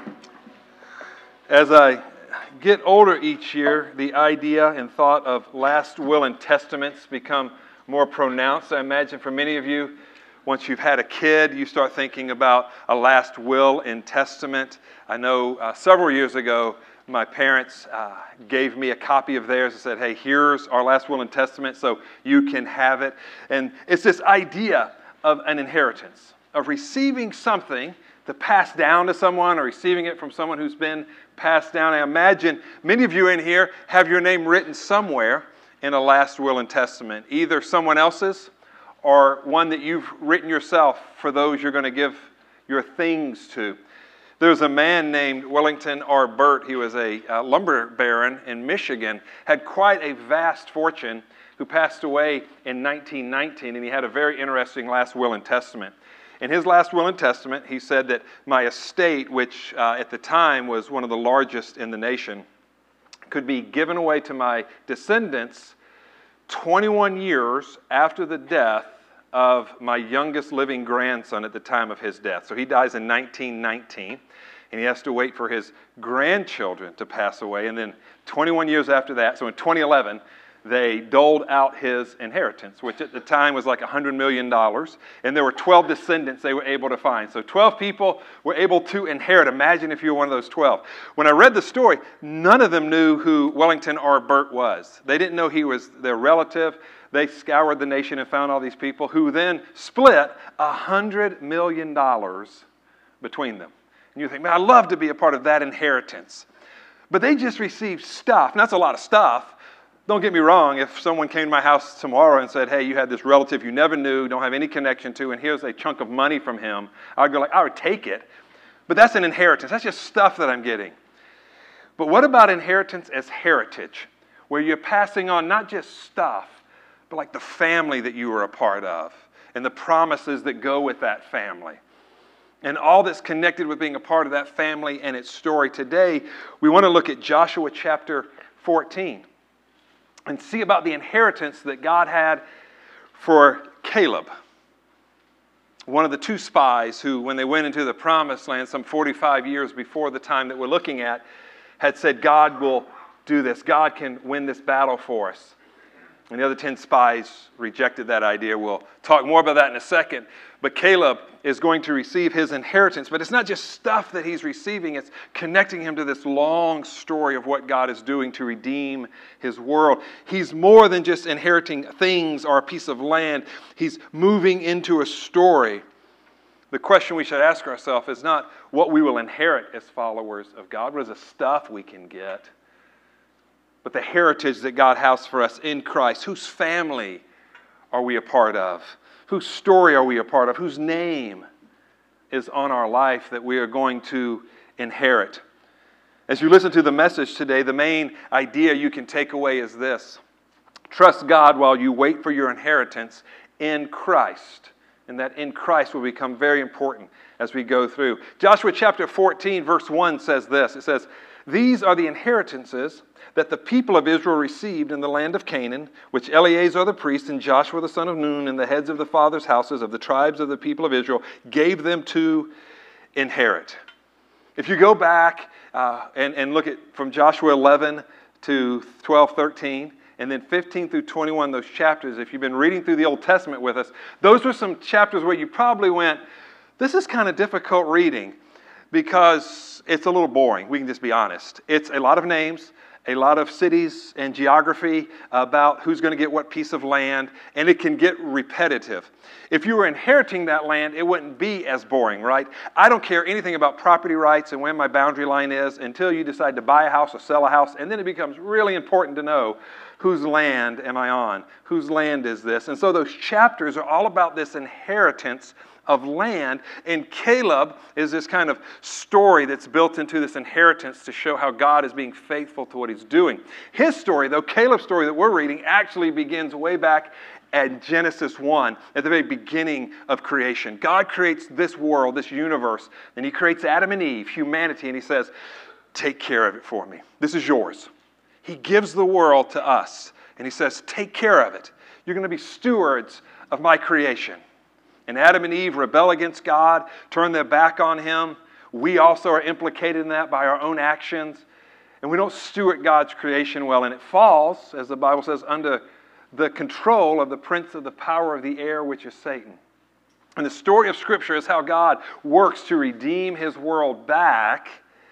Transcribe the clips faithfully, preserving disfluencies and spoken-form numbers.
As I get older each year, the idea and thought of last will and testaments become more pronounced. I imagine for many of you, once you've had a kid, you start thinking about a last will and testament. I know uh, several years ago, my parents uh, gave me a copy of theirs and said, hey, here's our last will and testament so you can have it. And it's this idea of an inheritance, of receiving something to pass down to someone or receiving it from someone who's been passed down. I imagine many of you in here have your name written somewhere in a last will and testament, either someone else's or one that you've written yourself for those you're going to give your things to. There's a man named Wellington R. Burt. He was a uh, lumber baron in Michigan, had quite a vast fortune, who passed away in nineteen nineteen, and he had a very interesting last will and testament. In his last will and testament, he said that my estate, which uh, at the time was one of the largest in the nation, could be given away to my descendants twenty-one years after the death of my youngest living grandson at the time of his death. So he dies in nineteen nineteen, and he has to wait for his grandchildren to pass away. And then twenty-one years after that, so in twenty eleven, they doled out his inheritance, which at the time was like one hundred million dollars. And there were twelve descendants they were able to find. So twelve people were able to inherit. Imagine if you were one of those twelve. When I read the story, none of them knew who Wellington R. Burt was. They didn't know he was their relative. They scoured the nation and found all these people who then split one hundred million dollars between them. And you think, man, I'd love to be a part of that inheritance. But they just received stuff. And that's a lot of stuff. Don't get me wrong, if someone came to my house tomorrow and said, hey, you had this relative you never knew, don't have any connection to, and here's a chunk of money from him, I'd go like, I would take it. But that's an inheritance. That's just stuff that I'm getting. But what about inheritance as heritage, where you're passing on not just stuff, but like the family that you were a part of and the promises that go with that family and all that's connected with being a part of that family and its story. Today, we want to look at Joshua chapter fourteen. And see about the inheritance that God had for Caleb, one of the two spies who, when they went into the promised land some forty-five years before the time that we're looking at, had said, God will do this. God can win this battle for us. And the other ten spies rejected that idea. We'll talk more about that in a second. But Caleb is going to receive his inheritance. But it's not just stuff that he's receiving. It's connecting him to this long story of what God is doing to redeem his world. He's more than just inheriting things or a piece of land. He's moving into a story. The question we should ask ourselves is not what we will inherit as followers of God. What is the stuff we can get? But the heritage that God has for us in Christ. Whose family are we a part of? Whose story are we a part of? Whose name is on our life that we are going to inherit? As you listen to the message today, the main idea you can take away is this. Trust God while you wait for your inheritance in Christ. And that in Christ will become very important as we go through. Joshua chapter fourteen, verse one says this. It says, these are the inheritances that the people of Israel received in the land of Canaan, which Eleazar the priest and Joshua the son of Nun and the heads of the fathers' houses of the tribes of the people of Israel gave them to inherit. If you go back uh, and, and look at from Joshua eleven to twelve, thirteen, and then fifteen through twenty-one, those chapters, if you've been reading through the Old Testament with us, those were some chapters where you probably went, this is kind of difficult reading because it's a little boring. We can just be honest. It's a lot of names, a lot of cities and geography about who's going to get what piece of land, and it can get repetitive. If you were inheriting that land, it wouldn't be as boring, right? I don't care anything about property rights and where my boundary line is until you decide to buy a house or sell a house, and then it becomes really important to know whose land am I on? Whose land is this? And so those chapters are all about this inheritance of land, and Caleb is this kind of story that's built into this inheritance to show how God is being faithful to what he's doing. His story, though, Caleb's story that we're reading, actually begins way back at Genesis one, at the very beginning of creation. God creates this world, this universe, and he creates Adam and Eve, humanity, and he says, take care of it for me. This is yours. He gives the world to us, and he says, take care of it. You're going to be stewards of my creation. And Adam and Eve rebel against God, turn their back on him, we also are implicated in that by our own actions. And we don't steward God's creation well. And it falls, as the Bible says, under the control of the prince of the power of the air, which is Satan. And the story of Scripture is how God works to redeem His world back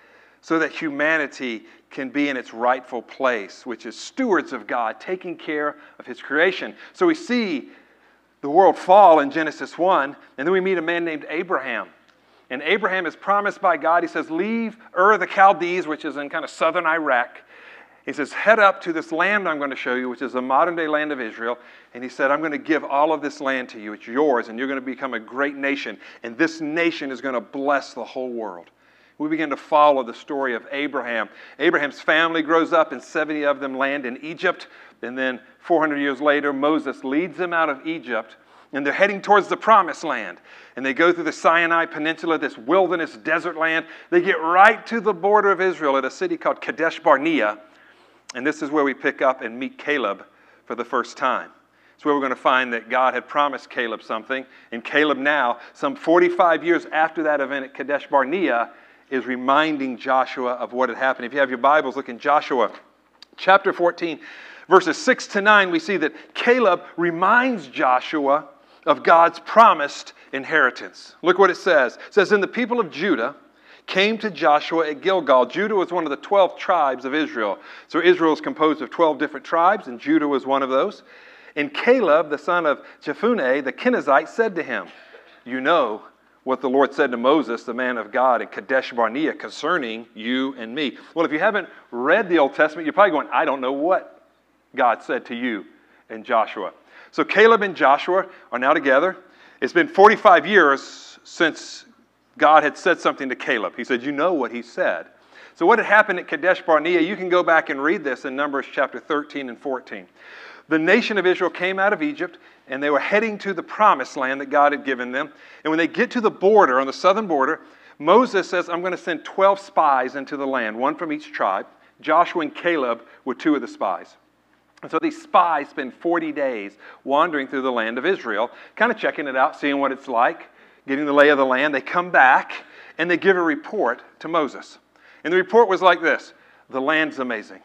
so that humanity can be in its rightful place, which is stewards of God, taking care of His creation. So we see the world fall in Genesis one, and then we meet a man named Abraham. And Abraham is promised by God. He says, leave Ur the Chaldees, which is in kind of southern Iraq. He says, head up to this land I'm going to show you, which is the modern-day land of Israel. And he said, I'm going to give all of this land to you. It's yours, and you're going to become a great nation. And this nation is going to bless the whole world. We begin to follow the story of Abraham. Abraham's family grows up, and seventy of them land in Egypt. And then four hundred years later, Moses leads them out of Egypt, and they're heading towards the Promised Land. And they go through the Sinai Peninsula, this wilderness desert land. They get right to the border of Israel at a city called Kadesh Barnea. And this is where we pick up and meet Caleb for the first time. It's where we're going to find that God had promised Caleb something. And Caleb now, some forty-five years after that event at Kadesh Barnea, is reminding Joshua of what had happened. If you have your Bibles, look in Joshua chapter fourteen, verses six to nine. We see that Caleb reminds Joshua of God's promised inheritance. Look what it says. It says, and the people of Judah came to Joshua at Gilgal. Judah was one of the twelve tribes of Israel. So Israel is composed of twelve different tribes, and Judah was one of those. And Caleb, the son of Jephunneh, the Kenizzite, said to him, you know what the Lord said to Moses, the man of God, in Kadesh Barnea concerning you and me. Well, if you haven't read the Old Testament, you're probably going, I don't know what God said to you and Joshua. So Caleb and Joshua are now together. It's been forty-five years since God had said something to Caleb. He said, you know what he said. So what had happened at Kadesh Barnea, you can go back and read this in Numbers chapter thirteen and fourteen. The nation of Israel came out of Egypt, and they were heading to the Promised Land that God had given them. And when they get to the border, on the southern border, Moses says, I'm going to send twelve spies into the land, one from each tribe. Joshua and Caleb were two of the spies. And so these spies spend forty days wandering through the land of Israel, kind of checking it out, seeing what it's like, getting the lay of the land. They come back, and they give a report to Moses. And the report was like this: the land's amazing.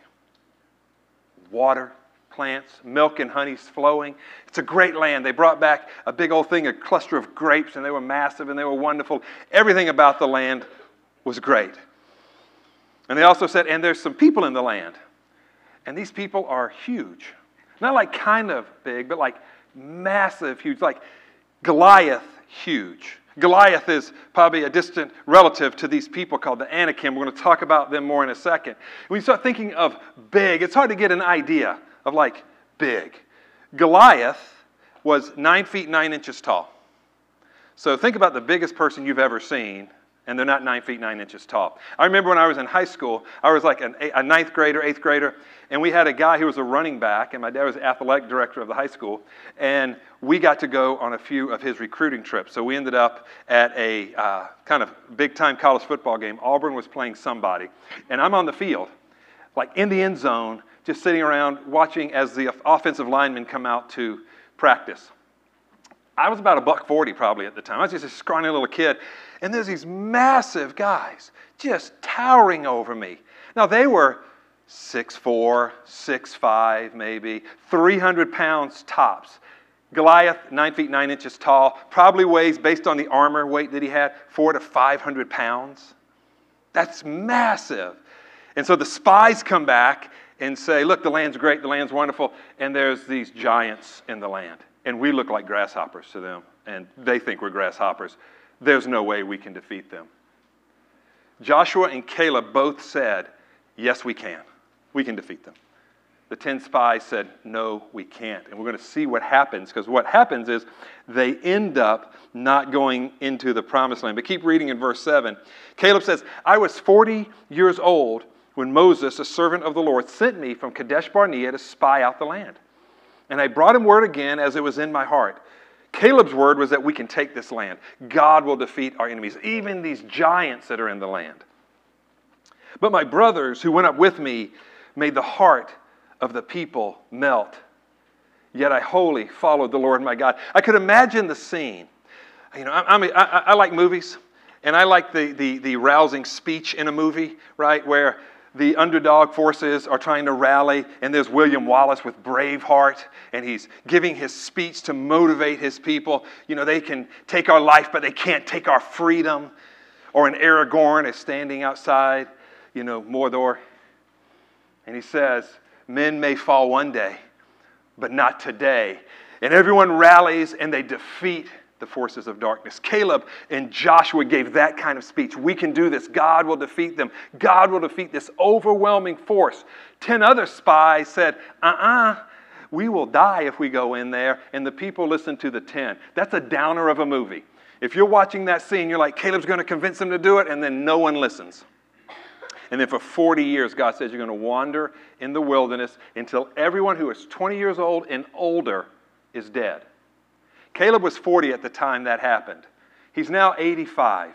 Water, plants, milk and honey's flowing. It's a great land. They brought back a big old thing, a cluster of grapes, and they were massive and they were wonderful. Everything about the land was great. And they also said, and there's some people in the land. And these people are huge. Not like kind of big, but like massive, huge. Like Goliath, huge. Goliath is probably a distant relative to these people called the Anakim. We're going to talk about them more in a second. When you start thinking of big, it's hard to get an idea of like big. Goliath was nine feet nine inches tall. So think about the biggest person you've ever seen, and they're not nine feet nine inches tall. I remember when I was in high school, I was like an, a ninth grader, eighth grader, and we had a guy who was a running back, and my dad was the athletic director of the high school, and we got to go on a few of his recruiting trips. So we ended up at a uh, kind of big-time college football game. Auburn was playing somebody, and I'm on the field, like in the end zone, just sitting around watching as the offensive linemen come out to practice. I was about a buck forty probably at the time. I was just a scrawny little kid. And there's these massive guys just towering over me. Now they were six four, six five maybe, three hundred pounds tops. Goliath, nine feet nine inches tall, probably weighs, based on the armor weight that he had, four to five hundred pounds. That's massive. And so the spies come back and say, look, the land's great, the land's wonderful, and there's these giants in the land. And we look like grasshoppers to them, and they think we're grasshoppers. There's no way we can defeat them. Joshua and Caleb both said, yes, we can. We can defeat them. The ten spies said, no, we can't. And we're going to see what happens, because what happens is they end up not going into the Promised Land. But keep reading in verse seven. Caleb says, I was forty years old when Moses, a servant of the Lord, sent me from Kadesh Barnea to spy out the land. And I brought him word again as it was in my heart. Caleb's word was that we can take this land. God will defeat our enemies, even these giants that are in the land. But my brothers who went up with me made the heart of the people melt. Yet I wholly followed the Lord my God. I could imagine the scene. You know, I'm, I'm, I, I like movies, And I like the, the, the rousing speech in a movie, right, where the underdog forces are trying to rally, and there's William Wallace with Braveheart, and he's giving his speech to motivate his people. You know, they can take our life, but they can't take our freedom. Or an Aragorn is standing outside, you know, Mordor, and he says, men may fall one day, but not today. And everyone rallies, and they defeat the forces of darkness. Caleb and Joshua gave that kind of speech. We can do this. God will defeat them. God will defeat this overwhelming force. Ten other spies said, uh-uh, we will die if we go in there. And the people listened to the ten. That's a downer of a movie. If you're watching that scene, you're like, Caleb's going to convince them to do it, and then no one listens. And then for forty years, God says you're going to wander in the wilderness until everyone who is twenty years old and older is dead. Caleb was forty at the time that happened. He's now eighty-five.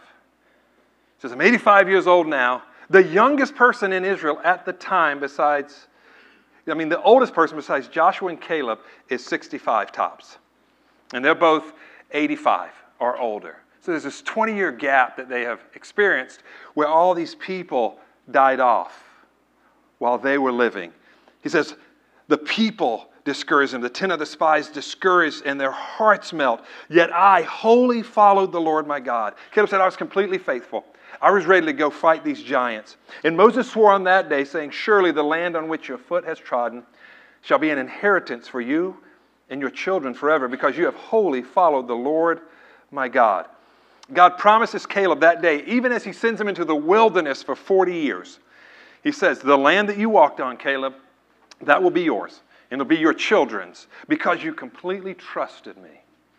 He says, I'm eighty-five years old now. The youngest person in Israel at the time besides, I mean, the oldest person besides Joshua and Caleb is sixty-five tops. And they're both eighty-five or older. So there's this twenty-year gap that they have experienced where all these people died off while they were living. He says, the people discouraged them. The ten other spies discouraged, and their hearts melt. Yet I wholly followed the Lord my God. Caleb said, I was completely faithful. I was ready to go fight these giants. And Moses swore on that day, saying, surely the land on which your foot has trodden shall be an inheritance for you and your children forever, because you have wholly followed the Lord my God. God promises Caleb that day, even as he sends him into the wilderness for forty years. He says, the land that you walked on, Caleb, that will be yours. And it'll be your children's, because you completely trusted me.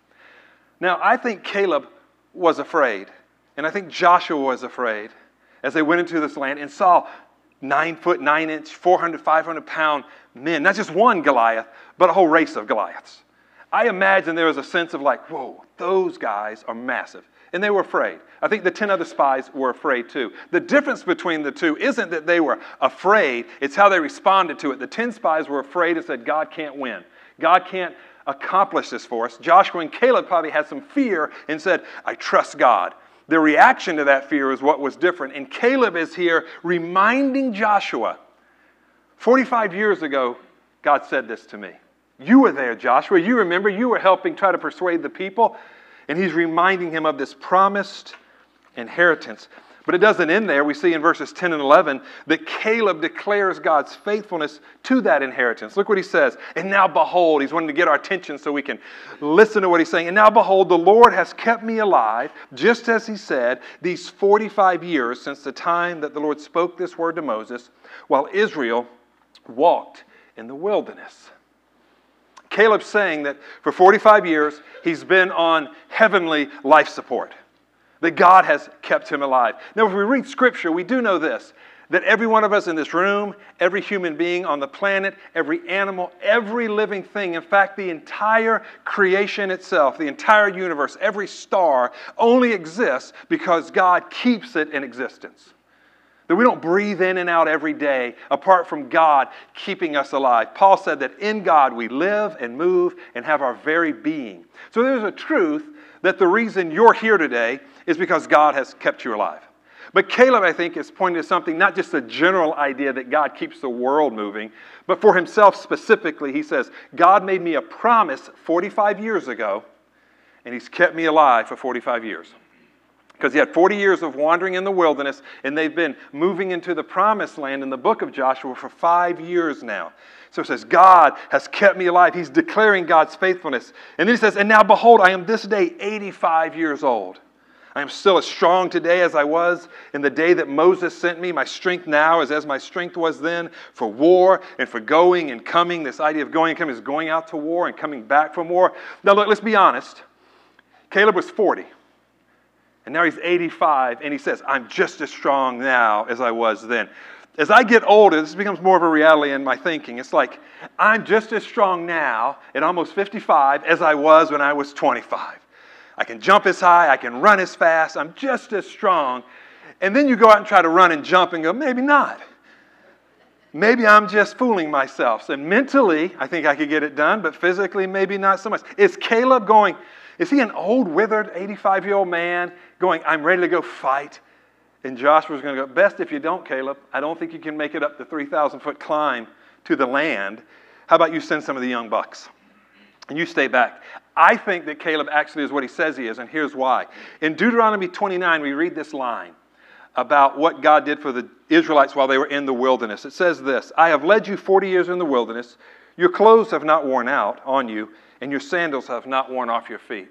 Now, I think Caleb was afraid, and I think Joshua was afraid as they went into this land and saw nine foot, nine inch, four hundred, five hundred pound men. Not just one Goliath, but a whole race of Goliaths. I imagine there was a sense of like, whoa, those guys are massive. And they were afraid. I think the ten other spies were afraid too. The difference between the two isn't that they were afraid, it's how they responded to it. The ten spies were afraid and said, God can't win. God can't accomplish this for us. Joshua and Caleb probably had some fear and said, I trust God. The reaction to that fear is what was different. And Caleb is here reminding Joshua, forty-five years ago, God said this to me. You were there, Joshua. You remember, you were helping try to persuade the people. And he's reminding him of this promised inheritance. But it doesn't end there. We see in verses ten and eleven that Caleb declares God's faithfulness to that inheritance. Look what he says. And now behold, he's wanting to get our attention so we can listen to what he's saying. And now behold, the Lord has kept me alive, just as he said, these forty-five years since the time that the Lord spoke this word to Moses, while Israel walked in the wilderness. Caleb's saying that for forty-five years, he's been on heavenly life support. That God has kept him alive. Now, if we read Scripture, we do know this, that every one of us in this room, every human being on the planet, every animal, every living thing, in fact, the entire creation itself, the entire universe, every star, only exists because God keeps it in existence. That we don't breathe in and out every day apart from God keeping us alive. Paul said that in God we live and move and have our very being. So there's a truth that the reason you're here today is because God has kept you alive. But Caleb, I think, is pointing to something, not just a general idea that God keeps the world moving, but for himself specifically, he says, God made me a promise forty-five years ago, and he's kept me alive for forty-five years. Because he had forty years of wandering in the wilderness, and they've been moving into the promised land in the book of Joshua for five years now. So it says, God has kept me alive. He's declaring God's faithfulness. And then he says, and now behold, I am this day eighty-five years old. I am still as strong today as I was in the day that Moses sent me. My strength now is as my strength was then for war and for going and coming. This idea of going and coming is going out to war and coming back from war. Now look, let's be honest. Caleb was forty. And now he's eighty-five, and he says, I'm just as strong now as I was then. As I get older, this becomes more of a reality in my thinking. It's like, I'm just as strong now at almost fifty-five as I was when I was twenty-five. I can jump as high, I can run as fast, I'm just as strong. And then you go out and try to run and jump and go, maybe not. Maybe I'm just fooling myself. So mentally, I think I could get it done, but physically, maybe not so much. Is Caleb going, Is he an old, withered, eighty-five-year-old man going, I'm ready to go fight? And Joshua's going to go, best if you don't, Caleb. I don't think you can make it up the three thousand foot climb to the land. How about you send some of the young bucks? And you stay back. I think that Caleb actually is what he says he is, and here's why. In Deuteronomy twenty-nine, we read this line about what God did for the Israelites while they were in the wilderness. It says this, I have led you forty years in the wilderness. Your clothes have not worn out on you, and your sandals have not worn off your feet.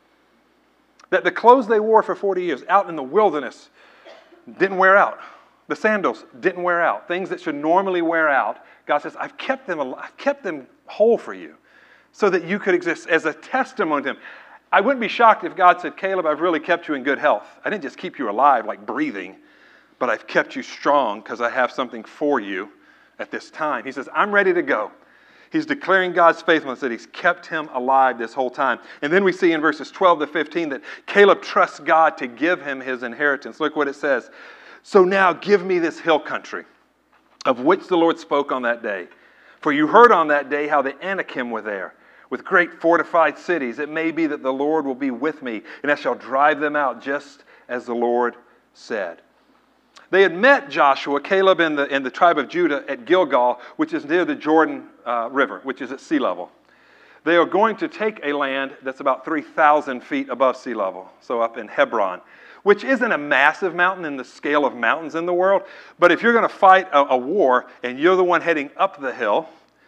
That the clothes they wore for forty years out in the wilderness didn't wear out. The sandals didn't wear out. Things that should normally wear out, God says, I've kept them alive, I've kept them whole for you so that you could exist as a testimony to Him. I wouldn't be shocked if God said, Caleb, I've really kept you in good health. I didn't just keep you alive like breathing, but I've kept you strong because I have something for you at this time. He says, I'm ready to go. He's declaring God's faithfulness, that He's kept him alive this whole time. And then we see in verses twelve to fifteen that Caleb trusts God to give him his inheritance. Look what it says. So now give me this hill country of which the Lord spoke on that day. For you heard on that day how the Anakim were there, with great fortified cities. It may be that the Lord will be with me, and I shall drive them out just as the Lord said. They had met Joshua, Caleb, and the, and the tribe of Judah at Gilgal, which is near the Jordan uh, River, which is at sea level. They are going to take a land that's about three thousand feet above sea level, so up in Hebron, which isn't a massive mountain in the scale of mountains in the world, but if you're going to fight a, a war and you're the one heading up the hill,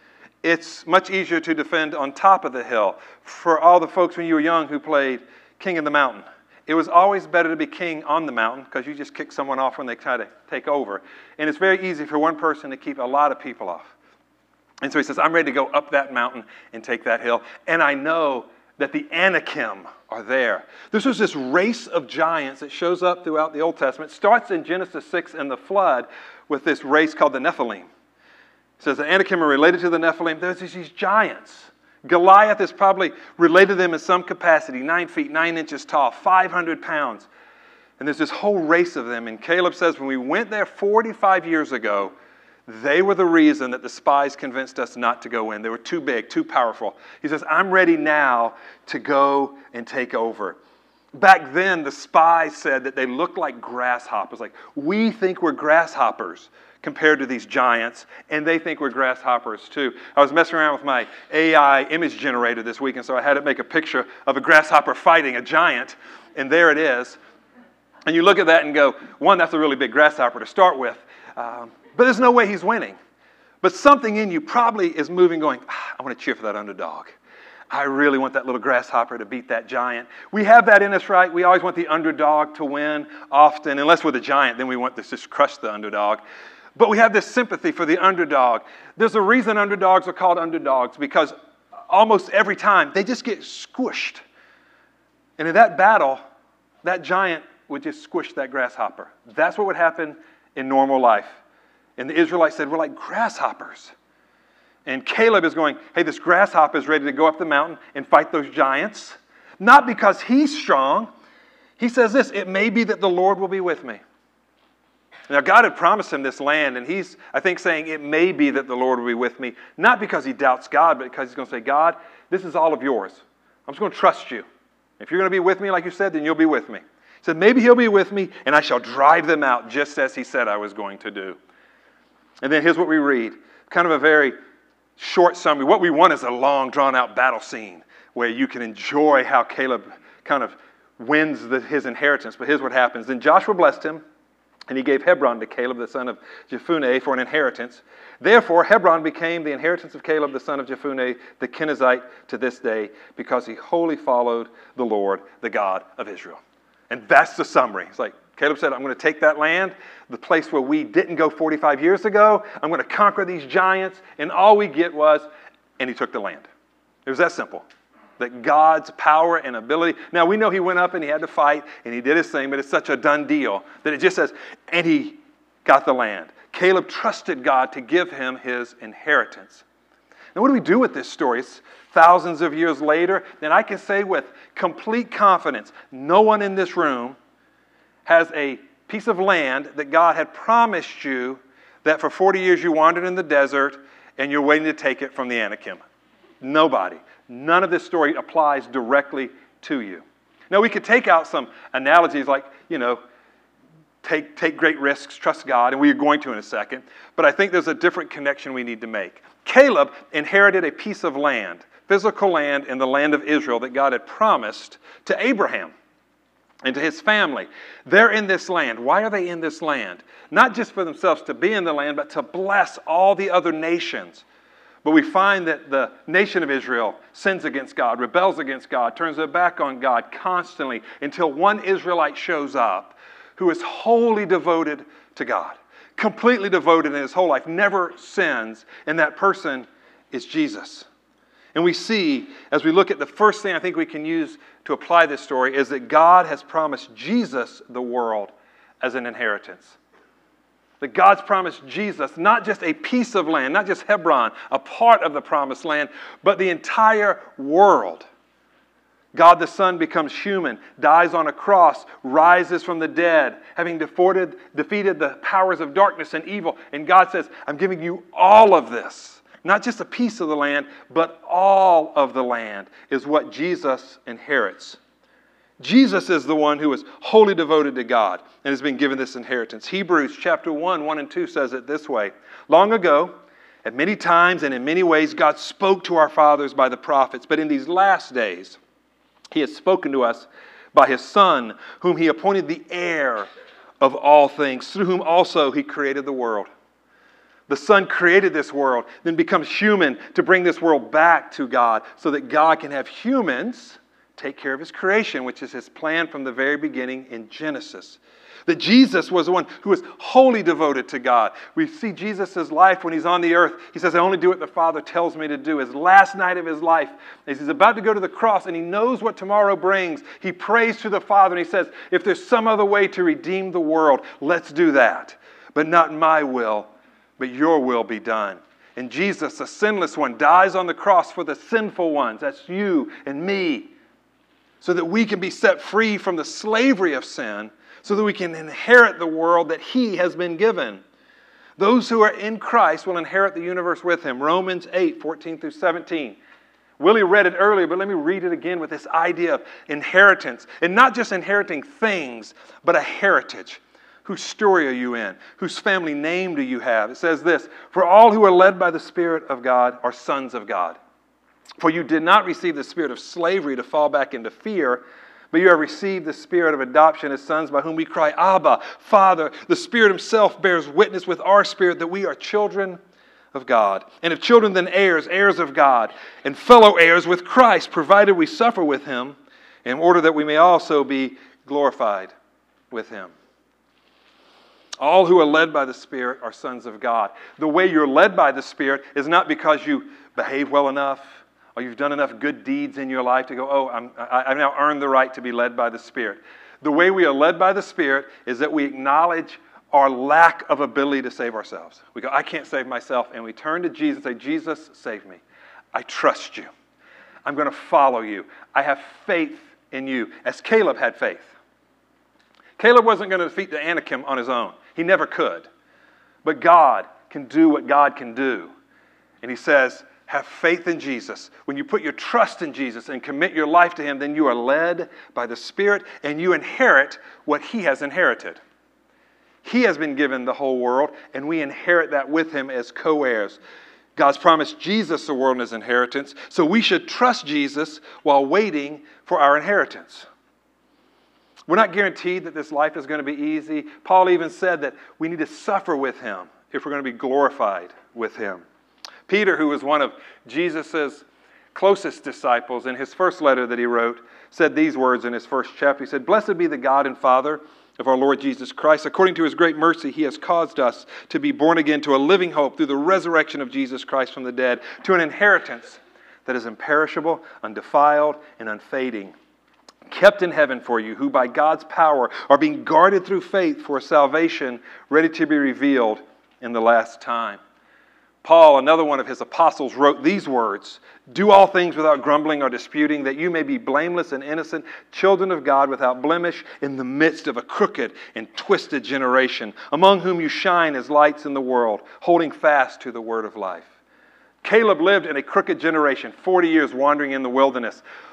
it's much easier to defend on top of the hill. For all the folks when you were young who played King of the Mountain, it was always better to be king on the mountain because you just kick someone off when they try to take over. And it's very easy for one person to keep a lot of people off. And so he says, I'm ready to go up that mountain and take that hill. And I know that the Anakim are there. This was this race of giants that shows up throughout the Old Testament. It starts in Genesis six in the flood with this race called the Nephilim. It says the Anakim are related to the Nephilim. There's these giants. Goliath is probably related to them in some capacity, nine feet, nine inches tall, five hundred pounds. And there's this whole race of them. And Caleb says, when we went there forty-five years ago, they were the reason that the spies convinced us not to go in. They were too big, too powerful. He says, I'm ready now to go and take over. Back then, the spies said that they looked like grasshoppers. Like, we think we're grasshoppers compared to these giants, and they think we're grasshoppers too. I was messing around with my A I image generator this week, and so I had it make a picture of a grasshopper fighting a giant, and there it is. And you look at that and go, one, that's a really big grasshopper to start with, um, but there's no way he's winning. But something in you probably is moving, going, ah, I want to cheer for that underdog. I really want that little grasshopper to beat that giant. We have that in us, right? We always want the underdog to win often. Unless we're the giant, then we want to just crush the underdog. But we have this sympathy for the underdog. There's a reason underdogs are called underdogs, because almost every time they just get squished. And in that battle, that giant would just squish that grasshopper. That's what would happen in normal life. And the Israelites said, we're like grasshoppers. And Caleb is going, hey, this grasshopper is ready to go up the mountain and fight those giants. Not because he's strong. He says this, it may be that the Lord will be with me. Now, God had promised him this land, and he's, I think, saying it may be that the Lord will be with me, not because he doubts God, but because he's going to say, God, this is all of yours. I'm just going to trust you. If you're going to be with me, like you said, then you'll be with me. He said, maybe he'll be with me, and I shall drive them out just as he said I was going to do. And then here's what we read, kind of a very short summary. What we want is a long, drawn-out battle scene where you can enjoy how Caleb kind of wins the, his inheritance. But here's what happens. Then Joshua blessed him, and he gave Hebron to Caleb, the son of Jephunneh, for an inheritance. Therefore, Hebron became the inheritance of Caleb, the son of Jephunneh, the Kenizzite, to this day, because he wholly followed the Lord, the God of Israel. And that's the summary. It's like Caleb said, I'm going to take that land, the place where we didn't go forty-five years ago. I'm going to conquer these giants. And all we get was, and he took the land. It was that simple. That God's power and ability. Now, we know he went up and he had to fight and he did his thing, but it's such a done deal that it just says, and he got the land. Caleb trusted God to give him his inheritance. Now, what do we do with this story? It's thousands of years later. Then I can say with complete confidence, no one in this room has a piece of land that God had promised you that for forty years you wandered in the desert and you're waiting to take it from the Anakim. Nobody. None of this story applies directly to you. Now, we could take out some analogies like, you know, take, take great risks, trust God, and we are going to in a second. But I think there's a different connection we need to make. Caleb inherited a piece of land, physical land in the land of Israel that God had promised to Abraham and to his family. They're in this land. Why are they in this land? Not just for themselves to be in the land, but to bless all the other nations. But we find that the nation of Israel sins against God, rebels against God, turns their back on God constantly until one Israelite shows up who is wholly devoted to God, completely devoted in his whole life, never sins, and that person is Jesus. And we see, as we look at the first thing I think we can use to apply this story, is that God has promised Jesus the world as an inheritance. That God's promised Jesus not just a piece of land, not just Hebron, a part of the promised land, but the entire world. God the Son becomes human, dies on a cross, rises from the dead, having defeated, defeated the powers of darkness and evil. And God says, I'm giving you all of this. Not just a piece of the land, but all of the land is what Jesus inherits. Jesus is the one who is wholly devoted to God and has been given this inheritance. Hebrews chapter one, one and two says it this way. Long ago, at many times and in many ways, God spoke to our fathers by the prophets. But in these last days, He has spoken to us by His Son, whom He appointed the heir of all things, through whom also He created the world. The Son created this world, then becomes human to bring this world back to God so that God can have humans take care of His creation, which is His plan from the very beginning in Genesis. That Jesus was the one who was wholly devoted to God. We see Jesus' life when He's on the earth. He says, I only do what the Father tells me to do. His last night of His life, as He's about to go to the cross and He knows what tomorrow brings, He prays to the Father and He says, if there's some other way to redeem the world, let's do that. But not my will, but your will be done. And Jesus, the sinless one, dies on the cross for the sinful ones. That's you and me. So that we can be set free from the slavery of sin, so that we can inherit the world that He has been given. Those who are in Christ will inherit the universe with Him. Romans eight, fourteen through seventeen. Willie read it earlier, but let me read it again with this idea of inheritance. And not just inheriting things, but a heritage. Whose story are you in? Whose family name do you have? It says this, for all who are led by the Spirit of God are sons of God. For you did not receive the spirit of slavery to fall back into fear, but you have received the spirit of adoption as sons by whom we cry, Abba, Father. The Spirit Himself bears witness with our spirit that we are children of God. And if children, then heirs, heirs of God, and fellow heirs with Christ, provided we suffer with Him, in order that we may also be glorified with Him. All who are led by the Spirit are sons of God. The way you're led by the Spirit is not because you behave well enough, or you've done enough good deeds in your life to go, oh, I'm, I, I've now earned the right to be led by the Spirit. The way we are led by the Spirit is that we acknowledge our lack of ability to save ourselves. We go, I can't save myself. And we turn to Jesus and say, Jesus, save me. I trust you. I'm going to follow you. I have faith in you, as Caleb had faith. Caleb wasn't going to defeat the Anakim on his own. He never could. But God can do what God can do. And He says, have faith in Jesus. When you put your trust in Jesus and commit your life to Him, then you are led by the Spirit and you inherit what He has inherited. He has been given the whole world, and we inherit that with Him as co-heirs. God's promised Jesus the world and His inheritance, so we should trust Jesus while waiting for our inheritance. We're not guaranteed that this life is going to be easy. Paul even said that we need to suffer with Him if we're going to be glorified with Him. Peter, who was one of Jesus' closest disciples, in his first letter that he wrote, said these words in his first chapter. He said, blessed be the God and Father of our Lord Jesus Christ. According to His great mercy, He has caused us to be born again to a living hope through the resurrection of Jesus Christ from the dead, to an inheritance that is imperishable, undefiled, and unfading, kept in heaven for you, who by God's power are being guarded through faith for a salvation ready to be revealed in the last time. Paul, another one of his apostles, wrote these words, do all things without grumbling or disputing, that you may be blameless and innocent, children of God without blemish, in the midst of a crooked and twisted generation, among whom you shine as lights in the world, holding fast to the word of life. Caleb lived in a crooked generation, forty years wandering in the wilderness.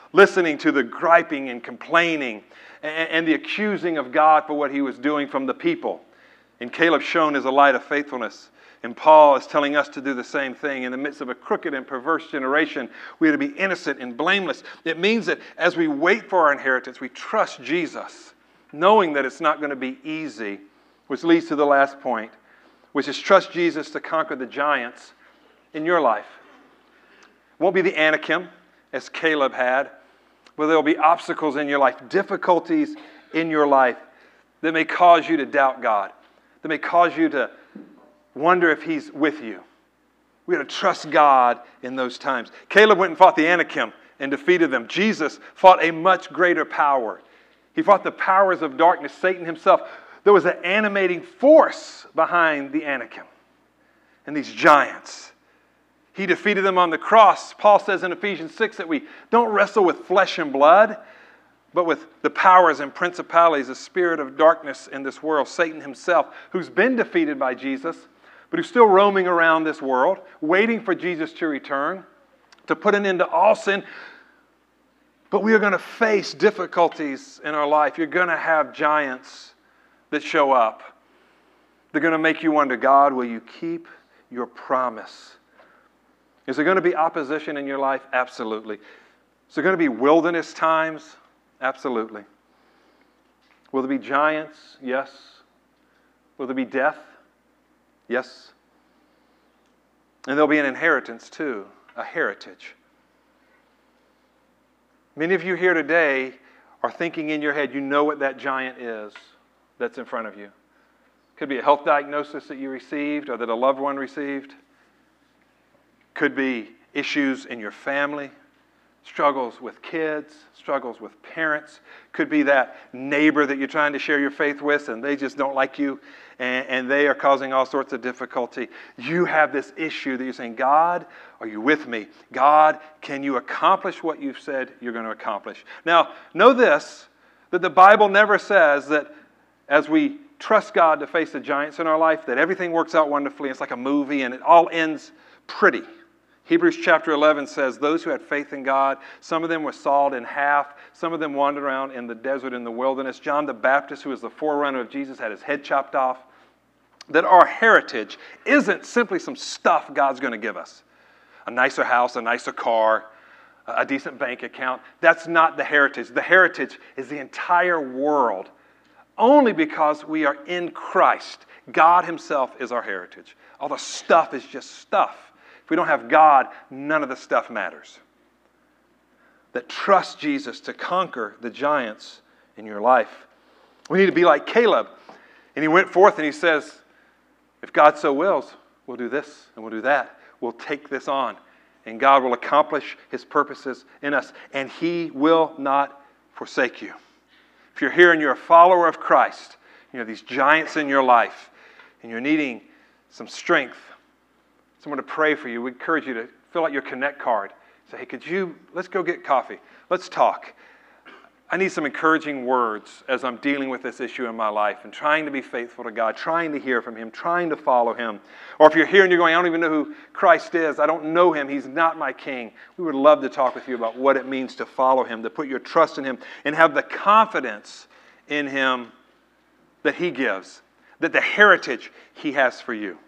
listening to the griping and complaining and, and the accusing of God for what he was doing from the people. And Caleb shone as a light of faithfulness. And Paul is telling us to do the same thing. In the midst of a crooked and perverse generation, we are to be innocent and blameless. It means that as we wait for our inheritance, we trust Jesus, knowing that it's not going to be easy, which leads to the last point, which is trust Jesus to conquer the giants in your life. It won't be the Anakim, as Caleb had, but there will be obstacles in your life, difficulties in your life that may cause you to doubt God, that may cause you to wonder if he's with you. We got to trust God in those times. Caleb went and fought the Anakim and defeated them. Jesus fought a much greater power. He fought the powers of darkness, Satan himself. There was an animating force behind the Anakim and these giants. He defeated them on the cross. Paul says in Ephesians six that we don't wrestle with flesh and blood, but with the powers and principalities, the spirit of darkness in this world, Satan himself, who's been defeated by Jesus, but who's still roaming around this world, waiting for Jesus to return, to put an end to all sin. But we are going to face difficulties in our life. You're going to have giants that show up. They're going to make you wonder, God, will you keep your promise? Is there going to be opposition in your life? Absolutely. Is there going to be wilderness times? Absolutely. Will there be giants? Yes. Will there be death? Yes. And there'll be an inheritance too, a heritage. Many of you here today are thinking in your head, you know what that giant is that's in front of you. Could be a health diagnosis that you received or that a loved one received. Could be issues in your family, struggles with kids, struggles with parents. Could be that neighbor that you're trying to share your faith with and they just don't like you and, and they are causing all sorts of difficulty. You have this issue that you're saying, God, are you with me? God, can you accomplish what you've said you're going to accomplish? Now, know this, that the Bible never says that as we trust God to face the giants in our life, that everything works out wonderfully. It's like a movie and it all ends pretty. Hebrews chapter eleven says, those who had faith in God, some of them were sawed in half, some of them wandered around in the desert, in the wilderness. John the Baptist, who was the forerunner of Jesus, had his head chopped off. That our heritage isn't simply some stuff God's going to give us. A nicer house, a nicer car, a decent bank account. That's not the heritage. The heritage is the entire world, only because we are in Christ. God himself is our heritage. All the stuff is just stuff. If we don't have God, none of the stuff matters. That trust Jesus to conquer the giants in your life. We need to be like Caleb. And he went forth and he says, if God so wills, we'll do this and we'll do that. We'll take this on. And God will accomplish his purposes in us. And he will not forsake you. If you're here and you're a follower of Christ, you know, these giants in your life, and you're needing some strength, someone to pray for you, we encourage you to fill out your Connect card. Say, hey, could you, let's go get coffee. Let's talk. I need some encouraging words as I'm dealing with this issue in my life and trying to be faithful to God, trying to hear from him, trying to follow him. Or if you're here and you're going, I don't even know who Christ is. I don't know him. He's not my king. We would love to talk with you about what it means to follow him, to put your trust in him, and have the confidence in him that he gives, that the heritage he has for you.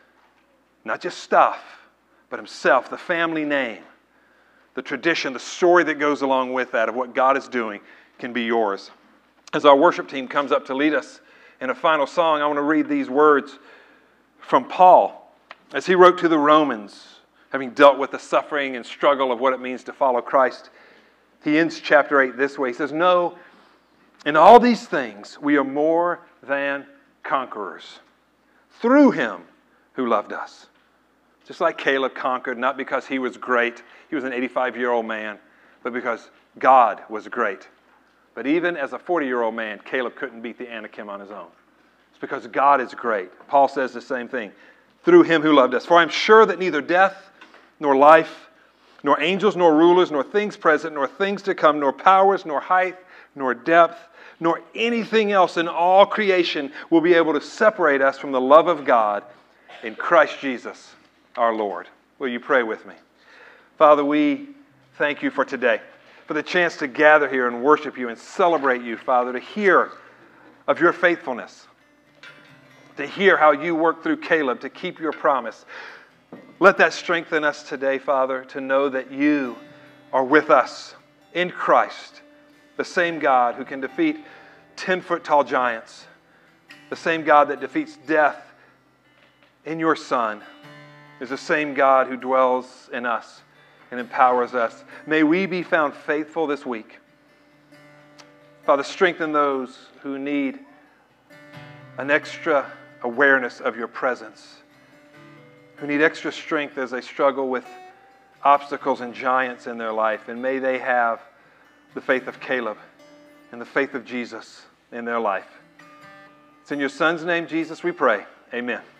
Not just stuff, but himself, the family name, the tradition, the story that goes along with that of what God is doing can be yours. As our worship team comes up to lead us in a final song, I want to read these words from Paul as he wrote to the Romans, having dealt with the suffering and struggle of what it means to follow Christ. He ends chapter eight this way. He says, no, in all these things we are more than conquerors through him who loved us. Just like Caleb conquered, not because he was great, he was an eighty-five-year-old man, but because God was great. But even as a forty-year-old man, Caleb couldn't beat the Anakim on his own. It's because God is great. Paul says the same thing. Through him who loved us. For I'm sure that neither death, nor life, nor angels, nor rulers, nor things present, nor things to come, nor powers, nor height, nor depth, nor anything else in all creation will be able to separate us from the love of God in Christ Jesus our Lord. Will you pray with me? Father, we thank you for today. for the chance to gather here and worship you and celebrate you, Father, to hear of your faithfulness, to hear how you worked through Caleb to keep your promise. Let that strengthen us today, Father, to know that you are with us in Christ, the same God who can defeat ten-foot tall giants, the same God that defeats death in your Son, is the same God who dwells in us and empowers us. May we be found faithful this week. Father, strengthen those who need an extra awareness of your presence, who need extra strength as they struggle with obstacles and giants in their life. And may they have the faith of Caleb and the faith of Jesus in their life. It's in your Son's name, Jesus, we pray. Amen.